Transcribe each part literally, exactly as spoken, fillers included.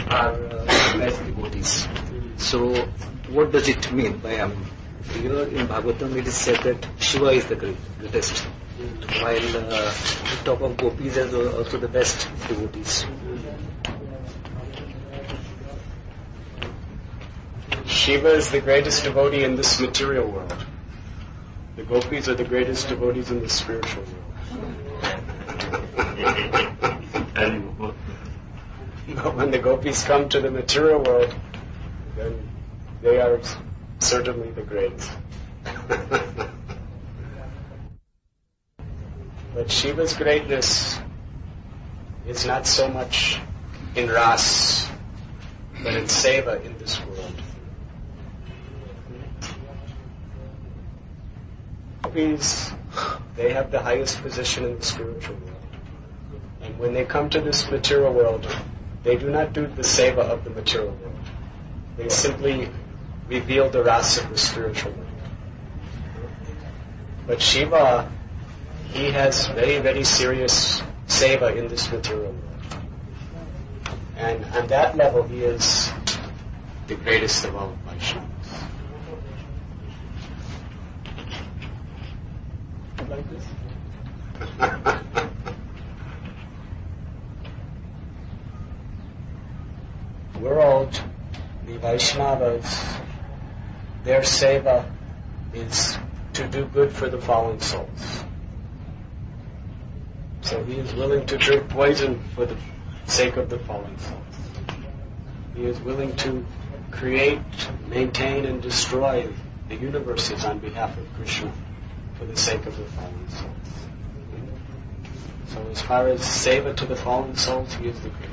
are uh, best devotees. So, what does it mean by um, here in Bhagavatam it is said that Shiva is the great, greatest, while uh, the top of gopis are also the best devotees. Shiva is the greatest devotee in this material world. The gopis are the greatest devotees in the spiritual world. But when the gopis come to the material world, then they are certainly the greatest. But Shiva's greatness is not so much in ras, but in seva in this world. Gopis, they have the highest position in the spiritual world. And when they come to this material world, they do not do the seva of the material world. They simply reveal the rasa of the spiritual world. But Shiva, he has very, very serious seva in this material world. And on that level, he is the greatest of all Vaishnavas. Like this? World, the Vaishnavas, their seva is to do good for the fallen souls. So he is willing to drink poison for the sake of the fallen souls. He is willing to create, maintain, and destroy the universes on behalf of Krishna for the sake of the fallen souls. So as far as seva to the fallen souls, he is the greatest.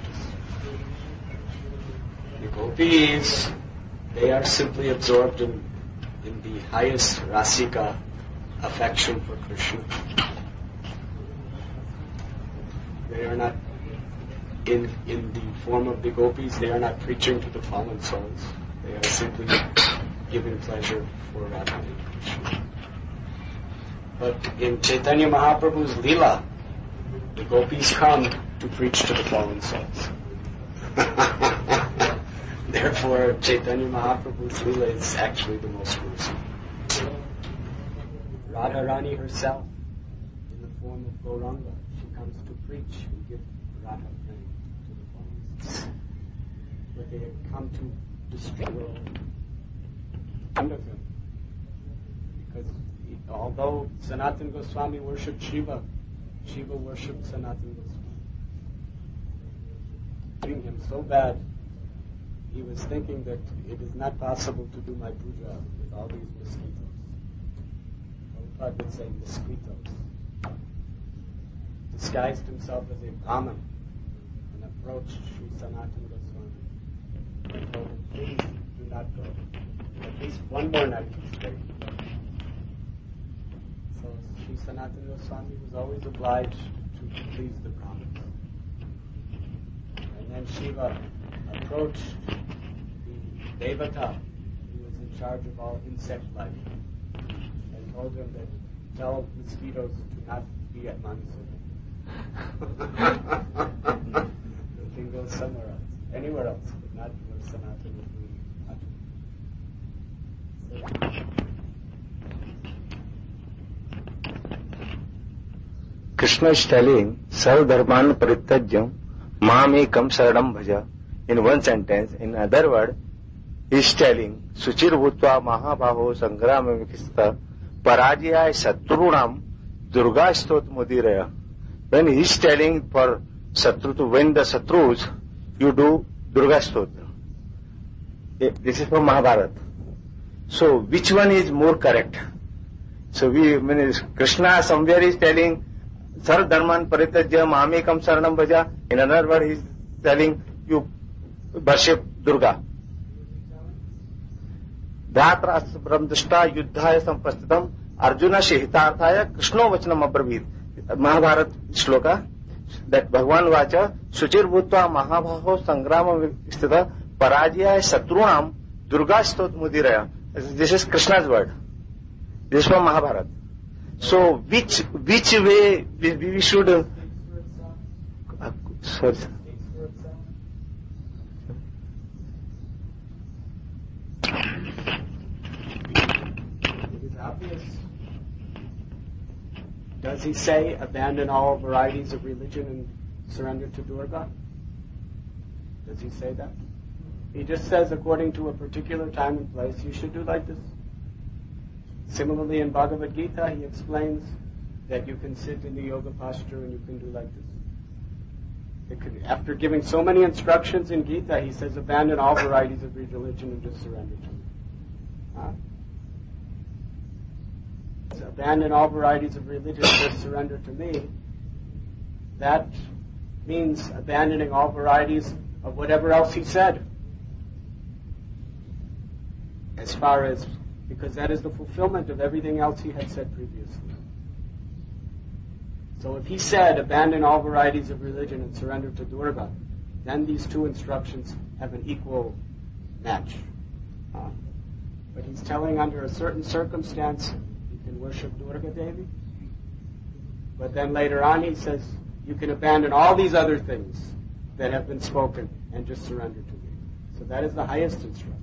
The gopis, they are simply absorbed in, in the highest rasika affection for Krishna. They are not, in, in the form of the gopis, they are not preaching to the fallen souls. They are simply giving pleasure for Radha and Krishna. But in Chaitanya Mahaprabhu's Leela, the gopis come to preach to the fallen souls. Therefore, Chaitanya Mahaprabhu's Leela is actually the most gruesome. Radharani herself, in the form of Gauranga, she comes to preach and give Radha praying to the fallen souls. But they have come to destroy the world under him. Because he, although Sanatana Goswami worshipped Shiva, Shiva worshipped Sanatana Goswami. Treating him so bad, he was thinking that it is not possible to do my puja with all these mosquitoes. Prabhupada would say mosquitoes. Disguised himself as a Brahmin and approached Sri Sanatana Goswami and told him, please do not go. At least one more night to stay. So Sri Sanatana Goswami was always obliged to please the Brahmins. And then Shiva approached the Devata, who was in charge of all insect life, and told him that tell mosquitoes to not be at Mansura. They can go somewhere else, anywhere else, but not where Sanatana is doing it. Krishna is telling, Sarvadharman Parityajyam Mamekam Saranam Bhaja. In one sentence, in other word, he is telling, Suchir Bhutva Mahabhaho Sangrama Vikista Parajaya Satrunam Durga Stot Mudiraya. When he is telling for Satru to win the Satrus, you do Durga Stot. This is from Mahabharata. So, which one is more correct? So, we, when Krishna somewhere is telling, Sarv Dharman Parityajya Mamekam Saranam Bhaja. In another word, he is telling you worship Durga. Dhatra Brahmdashta Yuddhaya Sampastitam Arjuna Shehitarthaya Krishno Vachanam Abravit. Mahabharata shloka that Bhagavan Vacha Suchir Bhutva Mahabhaho Sangrama Stita Parajaya Satrunam Durga Stot Mudiraya. This is Krishna's word. This is from Mahabharata. So, which which way we, we should... Uh, sorry. Does he say abandon all varieties of religion and surrender to Durga? Does he say that? He just says according to a particular time and place, you should do like this. Similarly, in Bhagavad Gita, he explains that you can sit in the yoga posture and you can do like this. It could, after giving so many instructions in Gita, he says, abandon all varieties of religion and just surrender to me. Huh? So abandon all varieties of religion and just surrender to me. That means abandoning all varieties of whatever else he said. As far as, because that is the fulfillment of everything else he had said previously. So if he said, abandon all varieties of religion and surrender to Durga, then these two instructions have an equal match. Uh, but he's telling under a certain circumstance, you can worship Durga Devi. But then later on he says, you can abandon all these other things that have been spoken and just surrender to me. So that is the highest instruction.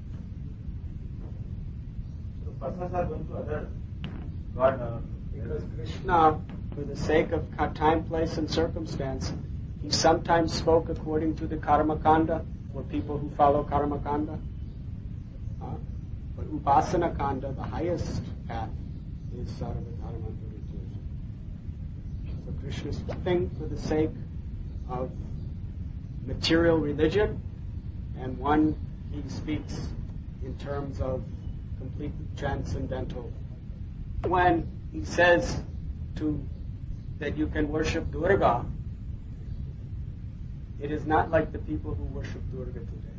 So persons are going to other God. Uh, because Krishna, for the sake of time, place, and circumstance, he sometimes spoke according to the Karma Kanda for people who follow Karma Kanda. Uh, but Upasana Kanda, the highest path, is Sarvadharma Purityaya. So Krishna is speaking for the sake of material religion, and one he speaks in terms of complete transcendental. When he says to that you can worship Durga, it is not like the people who worship Durga today.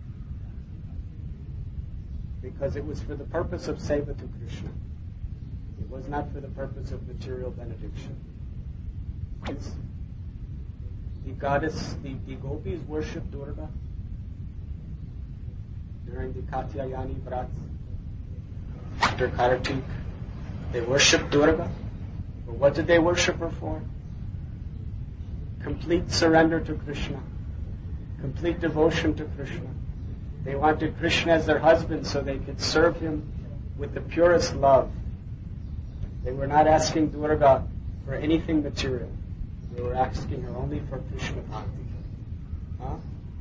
Because it was for the purpose of seva to Krishna. It was not for the purpose of material benediction. It's the goddess, the, the gopis worship Durga during the Katyayani Vrats. After Kartik, they worship Durga. But what did they worship her for? Complete surrender to Krishna. Complete devotion to Krishna. They wanted Krishna as their husband so they could serve him with the purest love. They were not asking Durga for anything material. They were asking her only for Krishna bhakti. Huh?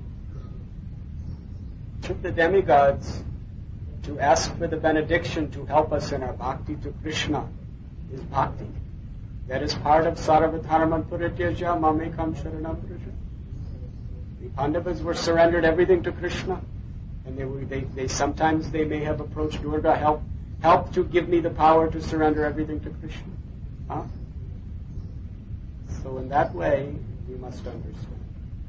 To the demigods, to ask for the benediction to help us in our bhakti to Krishna is bhakti. That is part of Sarvadharma Purityaya Mamekam Sharanam Vraja. The Pandavas were surrendered everything to Krishna, and they, were, they, they sometimes they may have approached Durga, help, help to give me the power to surrender everything to Krishna. Huh? So in that way, we must understand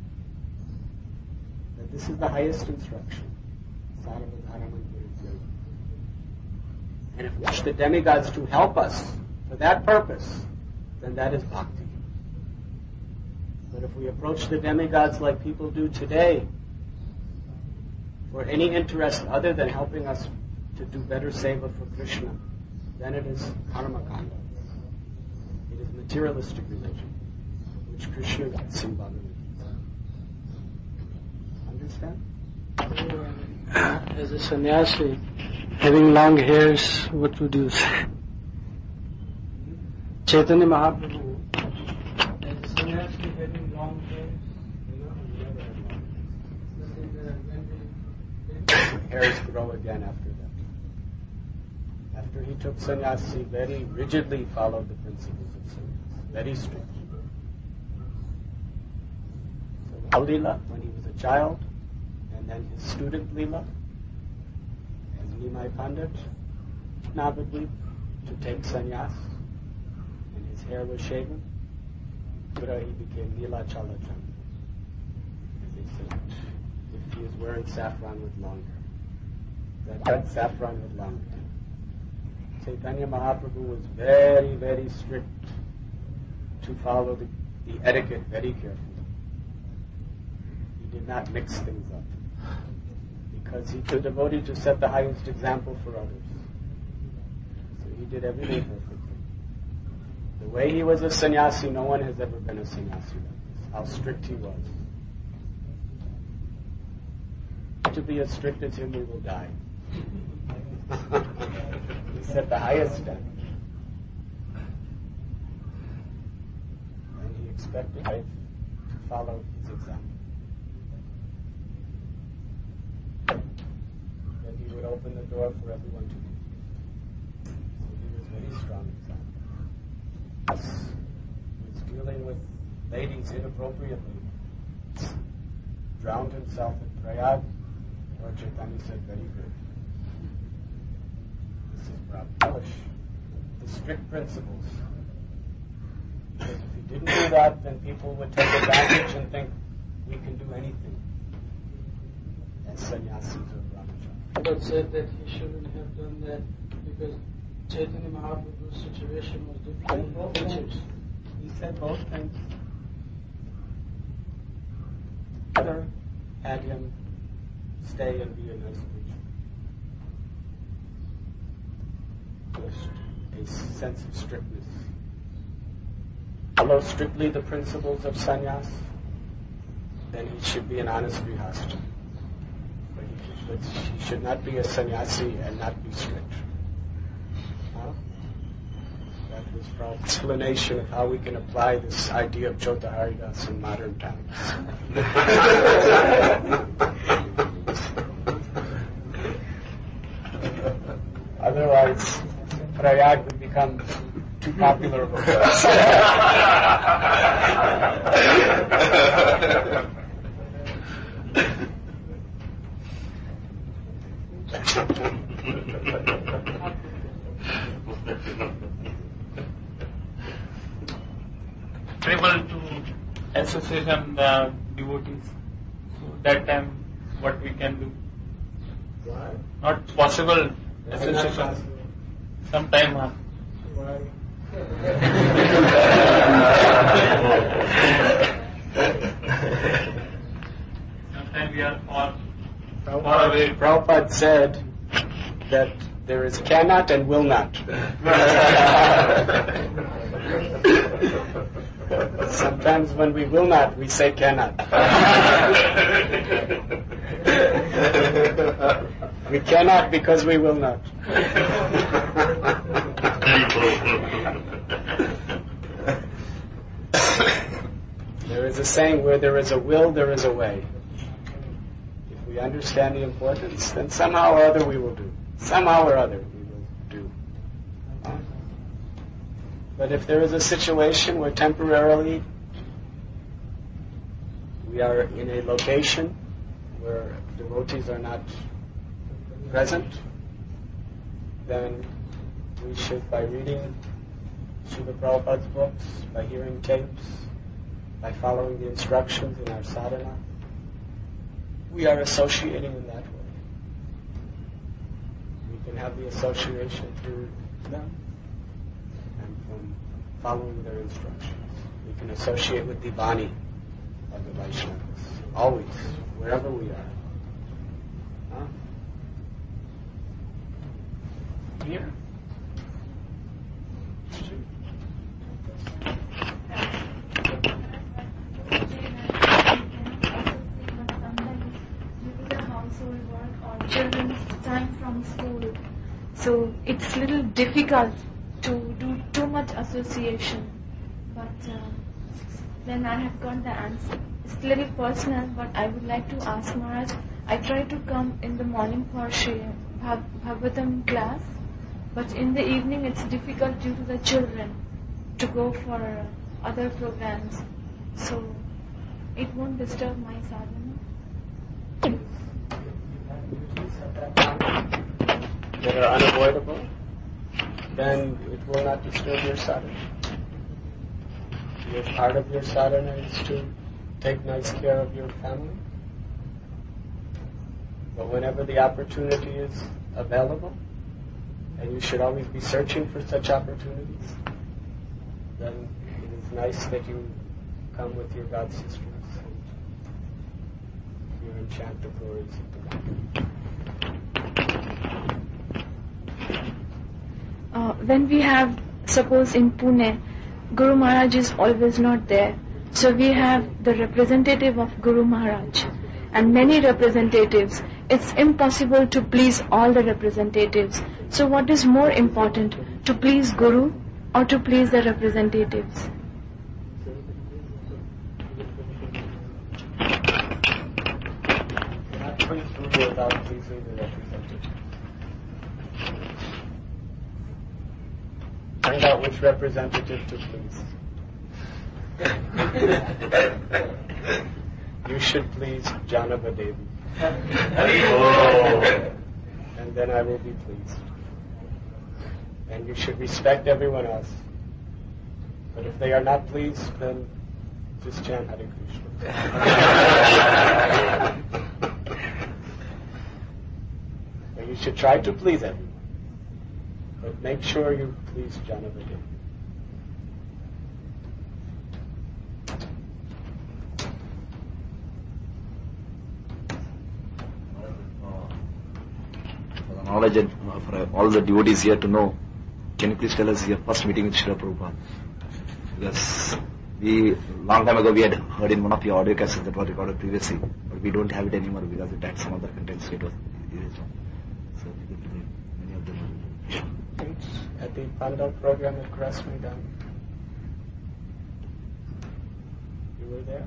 that this is the highest instruction, Sarvadharma Purityaya. And if we wish the demigods to help us for that purpose, then that is bhakti. But if we approach the demigods like people do today, for any interest other than helping us to do better seva for Krishna, then it is karma kanda. It is materialistic religion, which Krishna gets in Bhagavad Gita. Understand? As a sannyasi, having long hairs, what would you say? Chaitanya Mahaprabhu, as a sannyasi having long hairs, hairs grow again after that. After he took sannyasi, very rigidly followed the principles of sannyasi, very strict. So Lila, when he was a child, and then his student Lila, as Nimai Pandit, Navadvip, to take sannyas, and his hair was shaven. Buddha, he became Nila Chalachan. As they said, if he is wearing saffron with long hair. That, that saffron with long hair. Chaitanya Mahaprabhu was very, very strict to follow the, the etiquette very carefully. He did not mix things up. Because he was a devotee to set the highest example for others. So he did everything perfectly. The way he was a sannyasi, no one has ever been a sannyasi like this. How strict he was. To be as strict as him, we will die. He set the highest standard. that life to follow his example. Then he would open the door for everyone to do. So he was very strong example. He was dealing with ladies inappropriately. Drowned himself in Prayag. Lord Chaitanya said, very good. This is Prabhupada. The strict principles. Because if he didn't do that, then people would take advantage and think we can do anything as sannyasis or brahmacharis. But said that he shouldn't have done that because Chaitanya Mahaprabhu's situation was different from teachers. He said both things. Father had him stay and be a nice preacher. A sense of strictness. Follow strictly the principles of sannyas, then he should be an honest grihastha. But he, but he should not be a sannyasi and not be strict. Huh? That was Prabhupada's explanation of how we can apply this idea of Chota Haridas in modern times. Otherwise, Prayag would become too popular of a place. Able to association the devotees. So that time, what we can do? Why? Not possible Why association. not possible? Some time. Huh? Why? Sometimes we are far, far Prabhupada, away. Prabhupada said that there is cannot and will not. Sometimes when we will not, we say cannot. We cannot because we will not. There is a saying, where there is a will, there is a way. If we understand the importance, then somehow or other we will do. Somehow or other we will do. But if there is a situation where temporarily we are in a location where devotees are not present, then we should, by reading Srila Prabhupada's books, by hearing tapes, by following the instructions in our sadhana, we are associating in that way. We can have the association through them and from following their instructions. We can associate with the Vani of the Vaishnavas, always, wherever we are. Huh? Here? So it's a little difficult to do too much association, but uh, then I have got the answer. It's a little personal, but I would like to ask Maharaj. I try to come in the morning for Shri Bhav- Bhagavatam class, but in the evening it's difficult due to the children to go for uh, other programs. So it won't disturb my sadhana. That are unavoidable, then it will not disturb your sadhana. Your part of your sadhana is to take nice care of your family. But whenever the opportunity is available, and you should always be searching for such opportunities, then it is nice that you come with your god sisters and you enchant the glories of the God. Uh, when we have, suppose in Pune, Guru Maharaj is always not there. So we have the representative of Guru Maharaj and many representatives. It's impossible to please all the representatives. So what is more important, to please Guru or to please the representatives? please do without pleasing the representative? Find out which representative to please. You should please Janava Devi. And then I will be pleased. And you should respect everyone else. But if they are not pleased, then just chant Hare Krishna. But you should try to please everyone. But make sure you please Janava Devi. Knowledge and uh, for all the devotees here to know, can you please tell us your first meeting with Srila Prabhupada? Because we, long time ago we had heard in one of your audio cassettes that was recorded previously, but we don't have it anymore because it had some other content, so it was erased. So we could play many of them. At the Pandal program at Cross Maidan. You were there?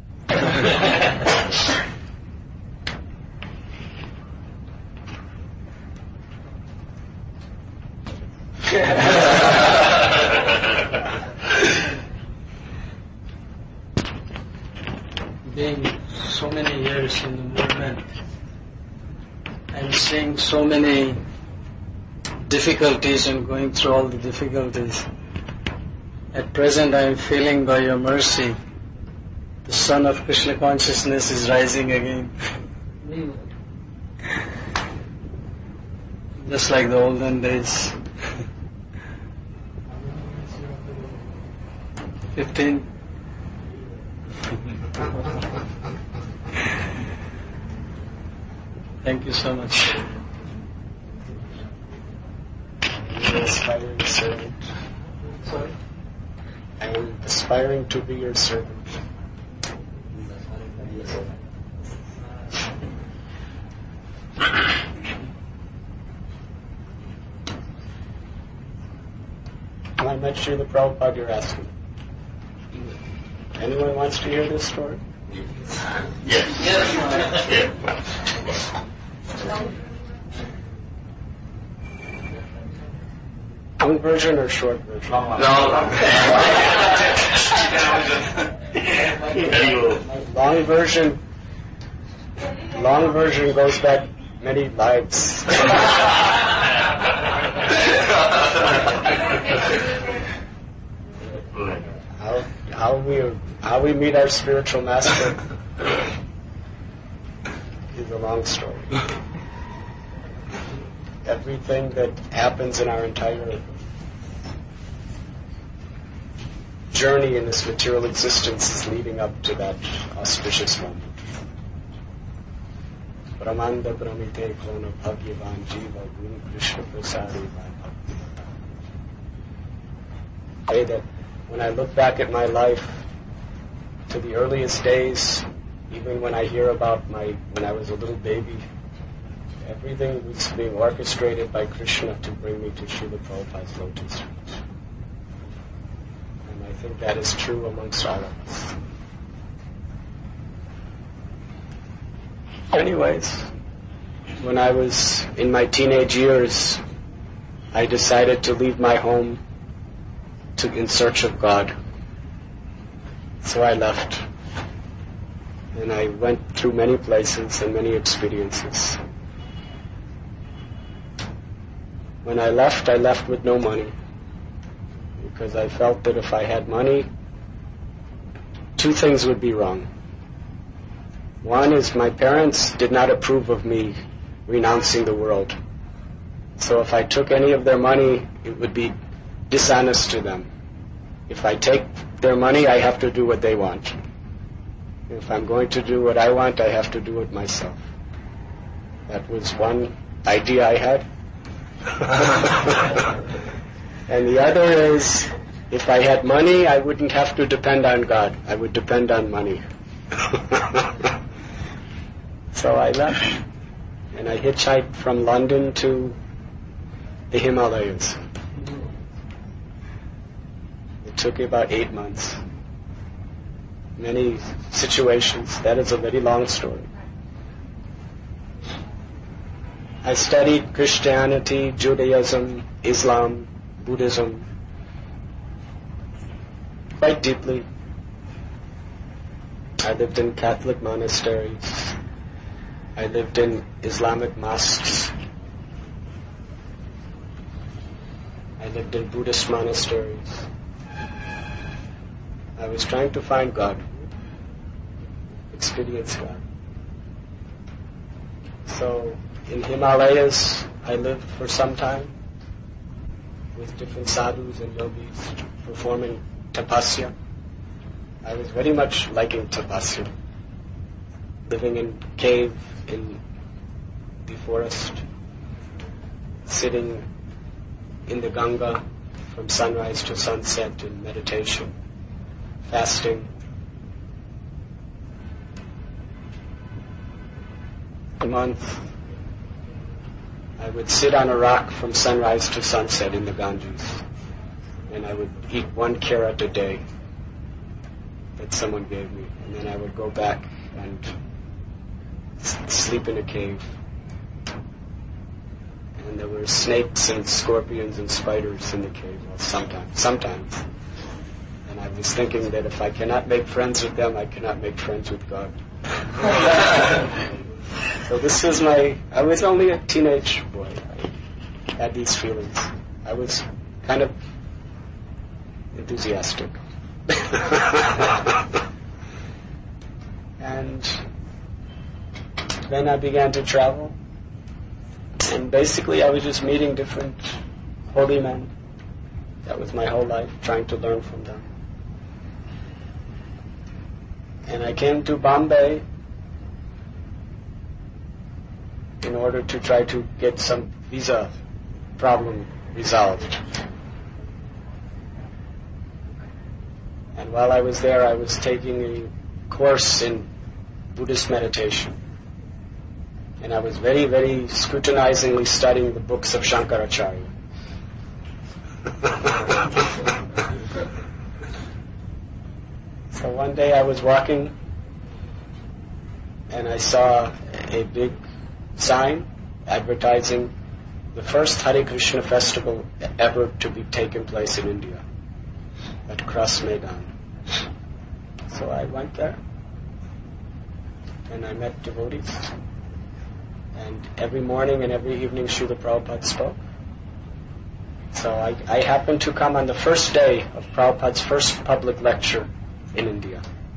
Being so many years in the movement and seeing so many difficulties and going through all the difficulties, at present I am feeling by your mercy the sun of Krishna consciousness is rising again. Just like the olden days. Fifteen. Thank you so much. You're an aspiring servant. Sorry? I am aspiring to be your servant. When I met Srila Prabhupada, you're asking. Anyone wants to hear this story? Yes. Long version or short version? Long Long version. Long version goes back many lives. how, how we how we meet our spiritual master is a long story. Everything that happens in our entire journey in this material existence is leading up to that auspicious moment. Brahmanda Brahmite Klona Bhagyavan Jiva Guru Krishna Prasadi Bhakti. Say that when I look back at my life to the earliest days, even when I hear about my when I was a little baby, everything was being orchestrated by Krishna to bring me to Srila Prabhupada's lotus feet. And I think that is true amongst all of us. Anyways, when I was in my teenage years, I decided to leave my home to, in search of God. So I left. And I went through many places and many experiences. When I left, I left with no money. Because I felt that if I had money, two things would be wrong. One is my parents did not approve of me renouncing the world. So if I took any of their money, it would be dishonest to them. If I take their money, I have to do what they want. If I'm going to do what I want, I have to do it myself. That was one idea I had. And the other is, if I had money, I wouldn't have to depend on God. I would depend on money. So I left, and I hitchhiked from London to the Himalayas. It took about eight months. Many situations. That is a very long story. I studied Christianity, Judaism, Islam, Buddhism quite deeply. I lived in Catholic monasteries. I lived in Islamic mosques. I lived in Buddhist monasteries. I was trying to find God, experience God. So in Himalayas, I lived for some time with different sadhus and yogis performing tapasya. I was very much liking tapasya, living in cave in the forest, sitting in the Ganga from sunrise to sunset in meditation, fasting. A month, I would sit on a rock from sunrise to sunset in the Ganges, and I would eat one carrot a day that someone gave me, and then I would go back and s- sleep in a cave. And there were snakes and scorpions and spiders in the cave, well, sometimes, sometimes. And I was thinking that if I cannot make friends with them, I cannot make friends with God. So this was my, I was only a teenage boy. I had these feelings. I was kind of enthusiastic. And then I began to travel. And basically I was just meeting different holy men. That was my whole life, trying to learn from them. And I came to Bombay in order to try to get some visa problem resolved. And while I was there, I was taking a course in Buddhist meditation. And I was very, very scrutinizingly studying the books of Shankaracharya. So one day I was walking and I saw a big sign advertising the first Hare Krishna festival ever to be taken place in India at Cross Maidan. So I went there and I met devotees. And every morning and every evening Srila Prabhupada spoke. So I, I happened to come on the first day of Prabhupada's first public lecture in India.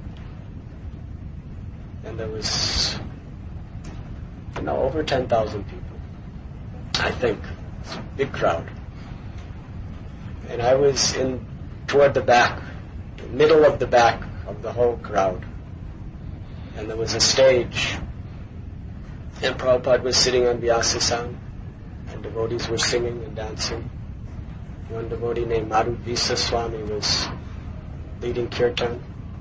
And there was, you know, over ten thousand people, I think. It's a big crowd. And I was in toward the back, the middle of the back of the whole crowd. And there was a stage. And Prabhupada was sitting on Vyasasana, and devotees were singing and dancing. One devotee named Madhuvisa Swami was leading kirtan.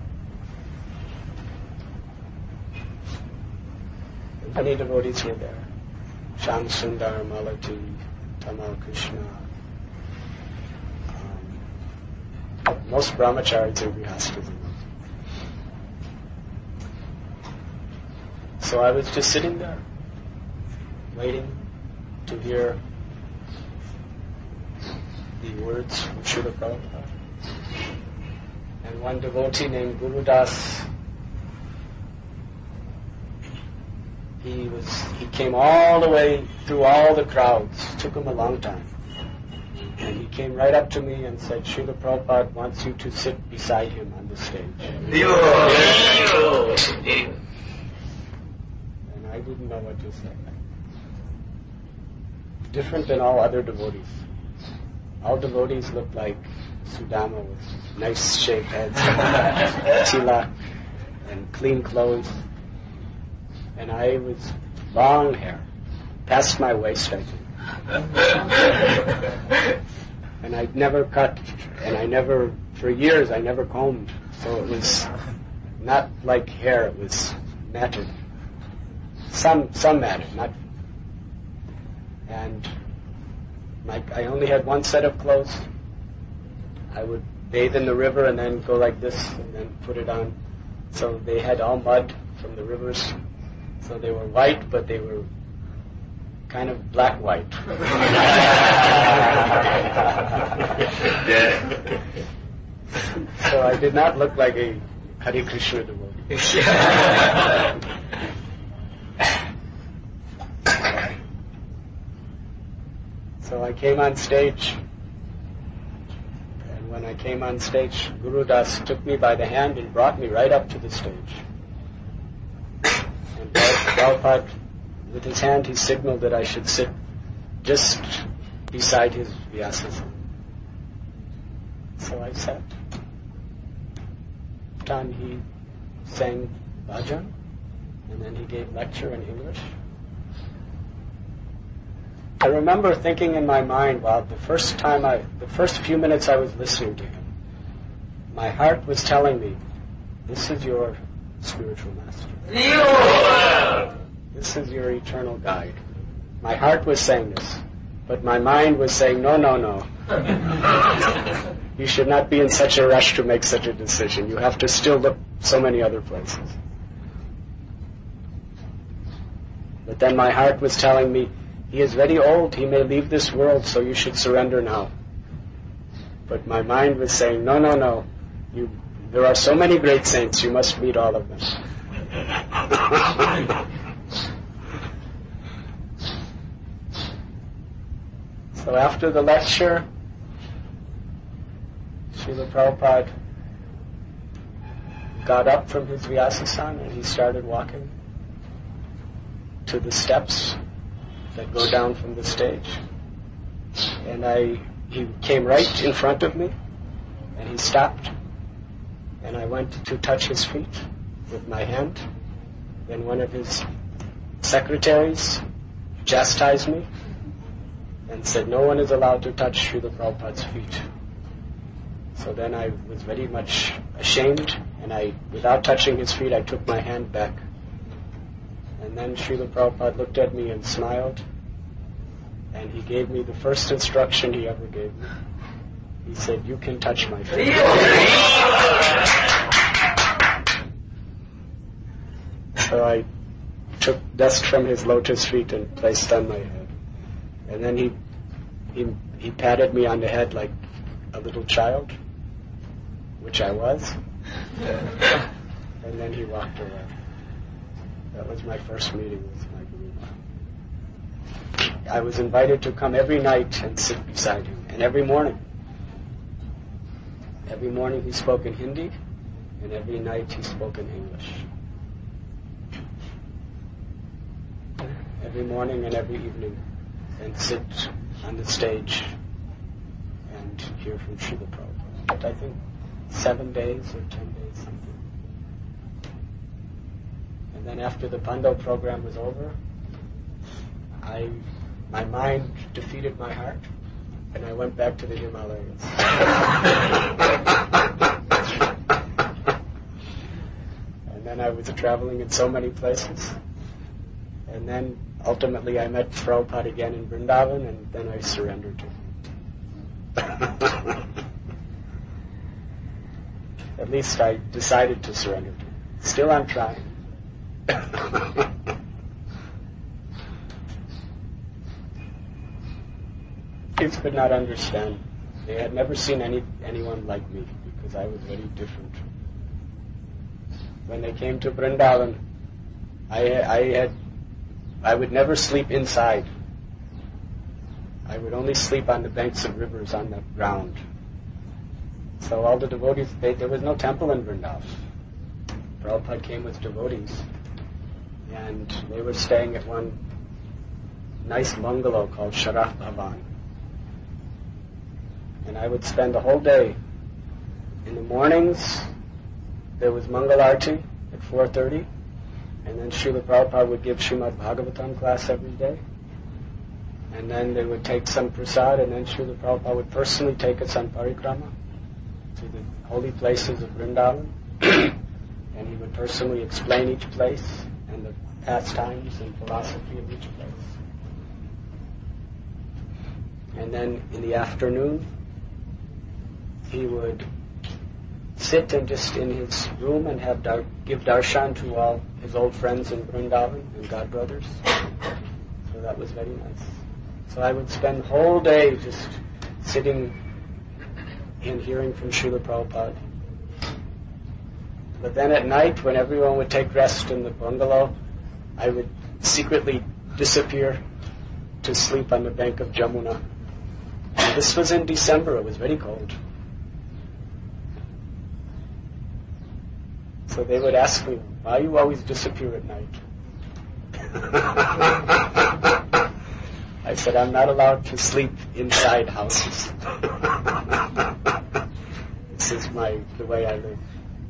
And many devotees were there. Shyam Sundar, Malati, Tamal Krishna. Um, most brahmacharis and grihastas. So I was just sitting there, waiting to hear the words from Srila Prabhupada. And one devotee named Guru Das, he was he came all the way through all the crowds. It took him a long time. And he came right up to me and said, Srila Prabhupada wants you to sit beside him on the stage. I didn't know what to say. Different than all other devotees. All devotees looked like Sudama with nice shaved heads, tilak, and clean clothes. And I was long hair, past my waist, I think. And I never cut, and I never, for years, I never combed. So it was not like hair, it was matted. Some some matted, not. And my, I only had one set of clothes. I would bathe in the river and then go like this and then put it on. So they had all mud from the rivers. So they were white, but they were kind of black-white. So I did not look like a Hare Krishna devotee. So I came on stage, and when I came on stage, Guru Das took me by the hand and brought me right up to the stage. And Prabhupada, with his hand, he signaled that I should sit just beside his Vyasasana. So I sat. Then he sang bhajan, and then he gave lecture in English. I remember thinking in my mind, wow, the first time I, the first few minutes I was listening to him, my heart was telling me, this is your spiritual master. This is your eternal guide. My heart was saying this, but my mind was saying, no, no, no. You should not be in such a rush to make such a decision. You have to still look so many other places. But then my heart was telling me, he is very old, he may leave this world, so you should surrender now. But my mind was saying, no, no, no. You, there are so many great saints, you must meet all of them. So after the lecture, Srila Prabhupada got up from his Vyasasana and he started walking to the steps that go down from the stage. And I, he came right in front of me and he stopped, and I went to touch his feet with my hand. Then one of his secretaries chastised me and said, no one is allowed to touch Srila Prabhupada's feet. So then I was very much ashamed, and I, without touching his feet, I took my hand back. And then Srila Prabhupada looked at me and smiled, and he gave me the first instruction he ever gave me. He said, you can touch my feet. So I took dust from his lotus feet and placed on my head. And then he, he, he patted me on the head like a little child, which I was. And then he walked away. That was my first meeting with my Guru. I was invited to come every night and sit beside him, and every morning. Every morning he spoke in Hindi, and every night he spoke in English. Every morning and every evening, and sit on the stage and hear from Srila Prabhupada. But I think seven days or ten days, something. And then after the Pando program was over, I, my mind defeated my heart, and I went back to the Himalayas. And then I was traveling in so many places. And then ultimately I met Prabhupada again in Vrindavan, and then I surrendered to him. At least I decided to surrender to him. Still I'm trying. Kids could not understand. They had never seen any anyone like me, because I was very different. When they came to Vrindavan, I, I had I would never sleep inside. I would only sleep on the banks of rivers on the ground. So all the devotees, they, there was no temple in Vrindavan. Prabhupada came with devotees, and they were staying at one nice bungalow called Sharaf Bhavan. And I would spend the whole day. In the mornings, there was Mangal Arti at four thirty, and then Srila Prabhupada would give Srimad Bhagavatam class every day. And then they would take some prasad, and then Srila Prabhupada would personally take us on parikrama to the holy places of Vrindavan. And he would personally explain each place and the pastimes and philosophy of each place. And then in the afternoon, he would sit and just in his room and have dar- give darshan to all his old friends in Vrindavan and godbrothers. So that was very nice. So I would spend the whole day just sitting and hearing from Srila Prabhupada. But then at night, when everyone would take rest in the bungalow, I would secretly disappear to sleep on the bank of Jamuna. And this was in December. It was very cold. So they would ask me, why you always disappear at night? I said, I'm not allowed to sleep inside houses. This is my the way I live.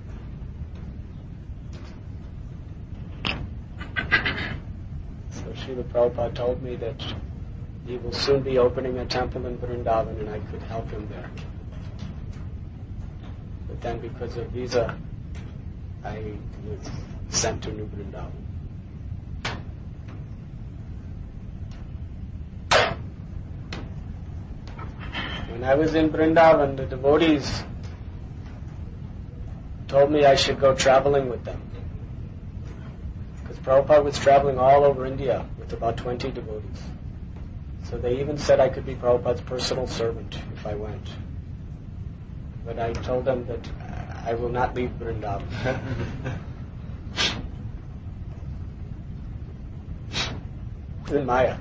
So Srila Prabhupada told me that he will soon be opening a temple in Vrindavan and I could help him there. But then because of visa, I was sent to New Vrindavan. When I was in Vrindavan, the devotees told me I should go traveling with them. Because Prabhupada was traveling all over India with about twenty devotees. So they even said I could be Prabhupada's personal servant if I went. But I told them that I will not leave Vrindavan. In Maya.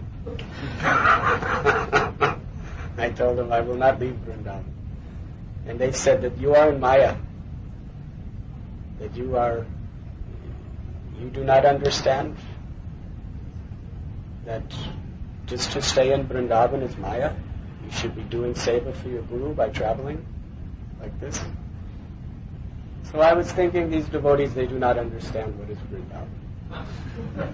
I told them I will not leave Vrindavan. And they said that you are in Maya. That you are, you do not understand that just to stay in Vrindavan is Maya. You should be doing seva for your Guru by traveling like this. So I was thinking these devotees, they do not understand what is Vrindavan.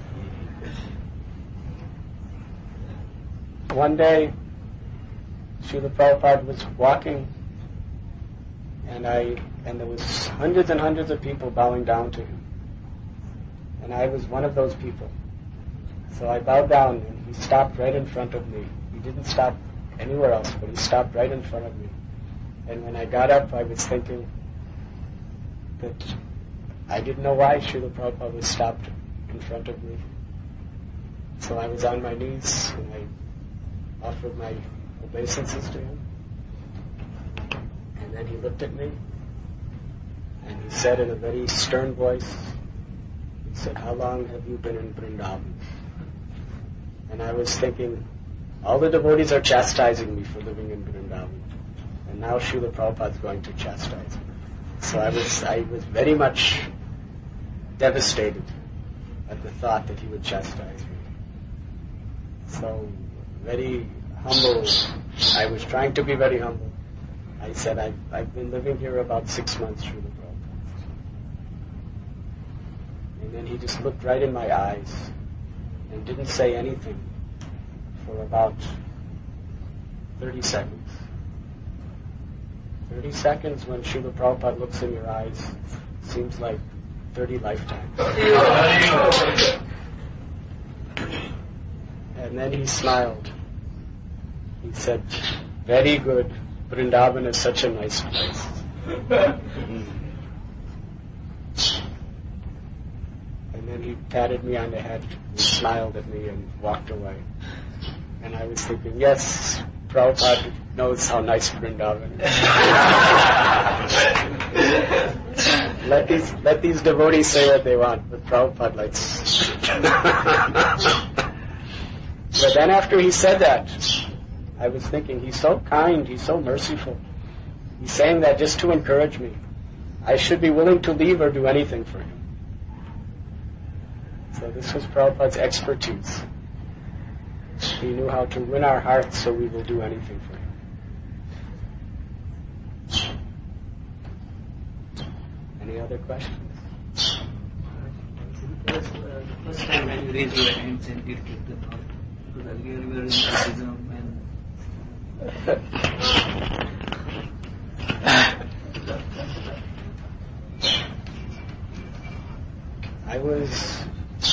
One day, Srila Prabhupada was walking, and I and there was hundreds and hundreds of people bowing down to him. And I was one of those people. So I bowed down, and he stopped right in front of me. He didn't stop anywhere else, but he stopped right in front of me. And when I got up, I was thinking that I didn't know why Srila Prabhupada was stopped in front of me. So I was on my knees, and I offered my obeisances to him. And then he looked at me, and he said in a very stern voice, he said, how long have you been in Vrindavan? And I was thinking, all the devotees are chastising me for living in Vrindavan, and now Srila Prabhupada is going to chastise me. So I was, I was very much devastated at the thought that he would chastise me. So, very humble. I was trying to be very humble. I said, I've, I've been living here about six months, Srila Prabhupada. And then he just looked right in my eyes and didn't say anything for about thirty seconds. thirty seconds when Srila Prabhupada looks in your eyes seems like thirty lifetimes. And then he smiled. He said, very good. Vrindavan is such a nice place. And then he patted me on the head, and smiled at me, and walked away. And I was thinking, yes, Prabhupada knows how nice Vrindavan is. let these let these devotees say what they want, but Prabhupada likes. But then after he said that, I was thinking, he's so kind, he's so merciful. He's saying that just to encourage me. I should be willing to leave or do anything for him. So this was Prabhupada's expertise. He knew how to win our hearts, so we will do anything for him. Any other questions? Because uh, the first time when you raised your hands and did Kirtan, because earlier we were in Buddhism and I was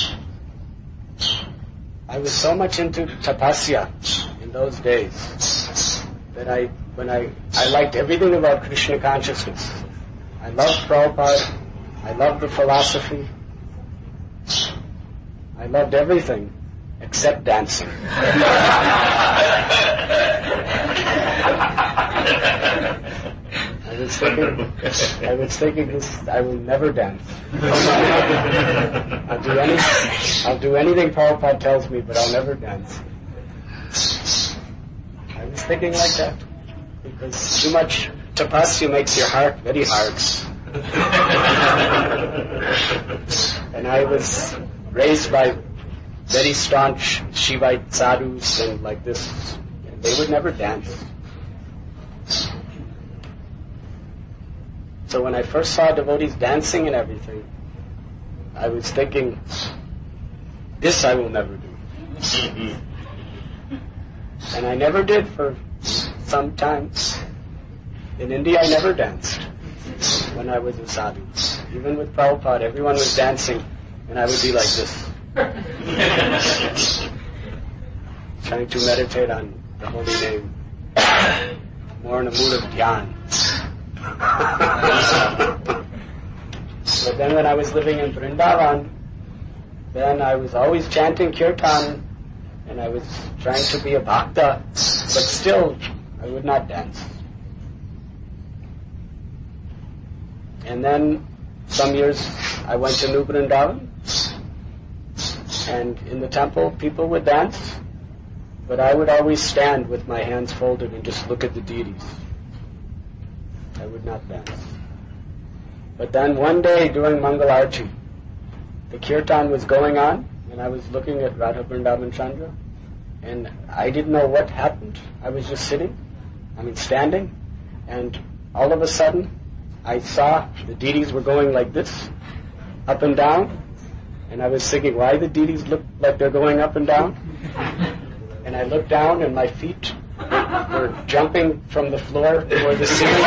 I was so much into tapasya in those days that I when I I liked everything about Krishna consciousness. I loved Prabhupada, I loved the philosophy, I loved everything. except dancing. I was thinking, I was thinking this. I will never dance. I'll do any, I'll do anything Prabhupada tells me, but I'll never dance. I was thinking like that because too much tapasya makes your heart very hard. And I was raised by very staunch Shivite sadhus and like this, and they would never dance. So when I first saw devotees dancing and everything, I was thinking, this I will never do. And I never did for some time. In India, I never danced when I was a sadhu. Even with Prabhupada, everyone was dancing, and I would be like this, trying to meditate on the holy name, more in a mood of dhyan. But then when I was living in Vrindavan, then I was always chanting kirtan, and I was trying to be a bhakta, but still I would not dance. And then some years I went to New Vrindavan, and in the temple people would dance, but I would always stand with my hands folded and just look at the deities. I would not dance. But then one day during Mangal Arati, the kirtan was going on, and I was looking at Radha Vrindavan Chandra, and I didn't know what happened. I was just sitting, I mean standing, and all of a sudden I saw the deities were going like this, up and down, and I was thinking, why the deities look like they're going up and down? And I looked down, and my feet were jumping from the floor toward the ceiling.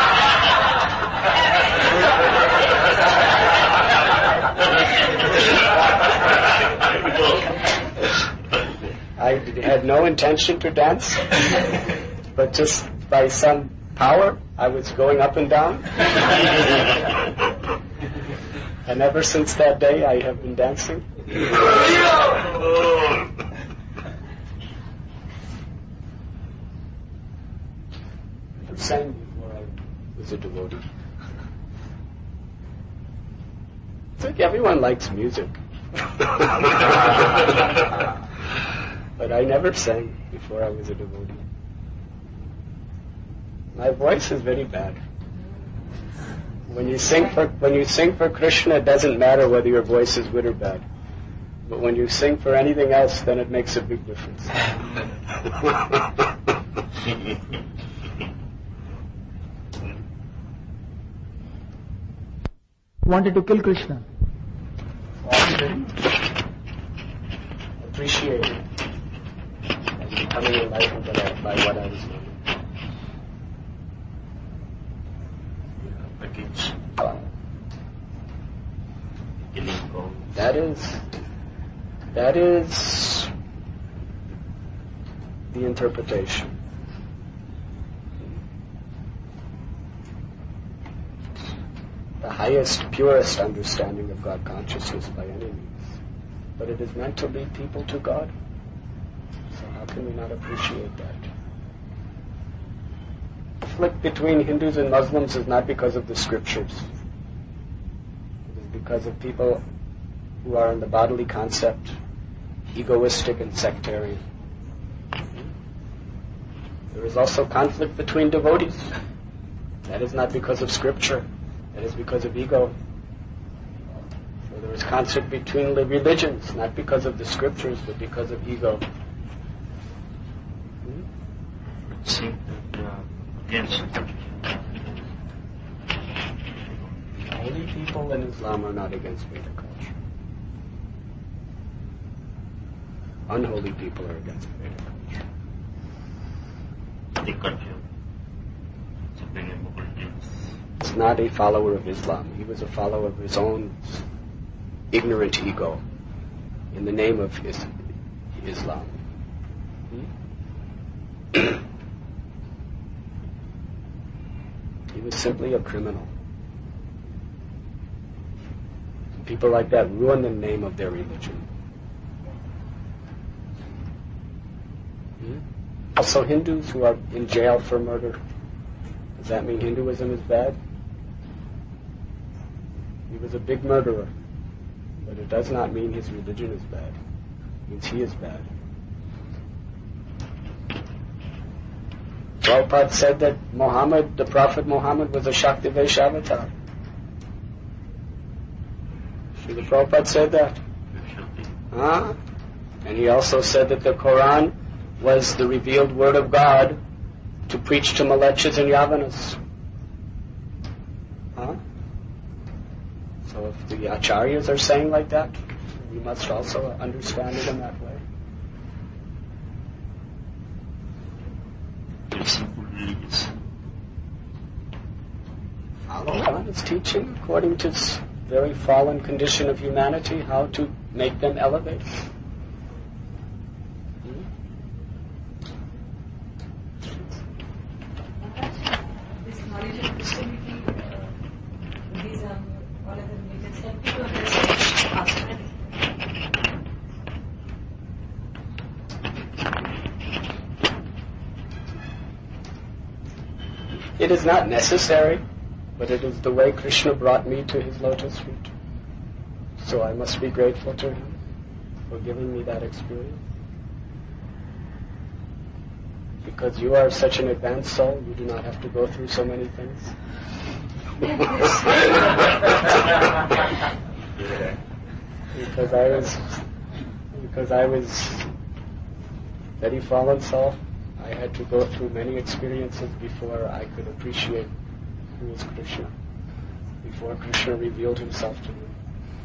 I had no intention to dance, but just by some power, I was going up and down. And ever since that day, I have been dancing. I sang before I was a devotee. It's like everyone likes music. But I never sang before I was a devotee. My voice is very bad. When you sing for when you sing for Krishna, it doesn't matter whether your voice is good or bad. But when you sing for anything else, then it makes a big difference. Wanted to kill Krishna. Appreciated and becoming enlightened by what I was doing. That is, that is the interpretation. The highest, purest understanding of God consciousness by any means. But it is meant to lead people to God. So how can we not appreciate that? Conflict between Hindus and Muslims is not because of the scriptures. It is because of people who are in the bodily concept, egoistic and sectarian. There is also conflict between devotees. That is not because of scripture. That is because of ego. So there is conflict between the religions, not because of the scriptures, but because of ego. Hmm? See, uh, against Holy people in Islam are not against Vedic culture. Unholy people are against Vedic culture. the culture. He's not a follower of Islam. He was a follower of his own ignorant ego in the name of his Islam. Hmm? He was simply a criminal. People like that ruin the name of their religion. Hmm? Also Hindus who are in jail for murder. Does that mean Hinduism is bad? He was a big murderer. But it does not mean his religion is bad. It means he is bad. Prabhupada said that Muhammad, the Prophet Muhammad, was a Shaktivesh avatar. Srila Prabhupada said that. Huh? And he also said that the Quran was the revealed word of God to preach to Malechas and Yavanas. Huh? So if the Acharyas are saying like that, we must also understand it in that way. Follow on its teaching according to its very fallen condition of humanity, how to make them elevate. Hmm? This knowledge of Christianity, uh, Buddhism, all other religions, help you to understand us. It is not necessary, but it is the way Krishna brought me to his lotus feet. So I must be grateful to him for giving me that experience. Because you are such an advanced soul, you do not have to go through so many things. because I was, because I was very fallen soul. I had to go through many experiences before I could appreciate who is Krishna, before Krishna revealed himself to me.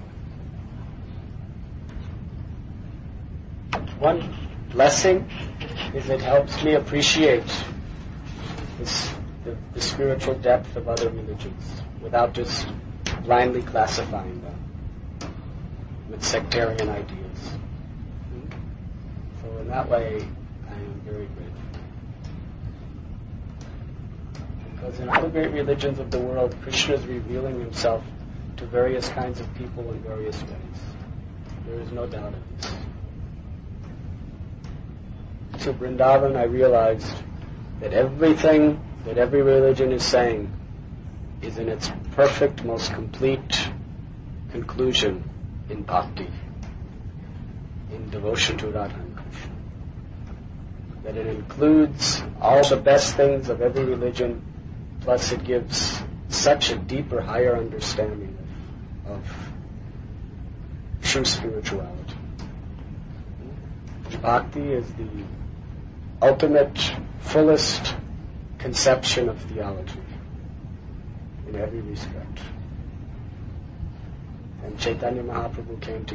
One blessing is it helps me appreciate this, the, the spiritual depth of other religions without just blindly classifying them with sectarian ideas. So in that way, I am very grateful. Because in all the great religions of the world, Krishna is revealing himself to various kinds of people in various ways. There is no doubt of this. To Vrindavan, I realized that everything that every religion is saying is in its perfect, most complete conclusion in bhakti, in devotion to Radha and Krishna. That it includes all the best things of every religion, plus it gives such a deeper, higher understanding of, of true spirituality. Bhakti is the ultimate, fullest conception of theology in every respect. And Chaitanya Mahaprabhu came to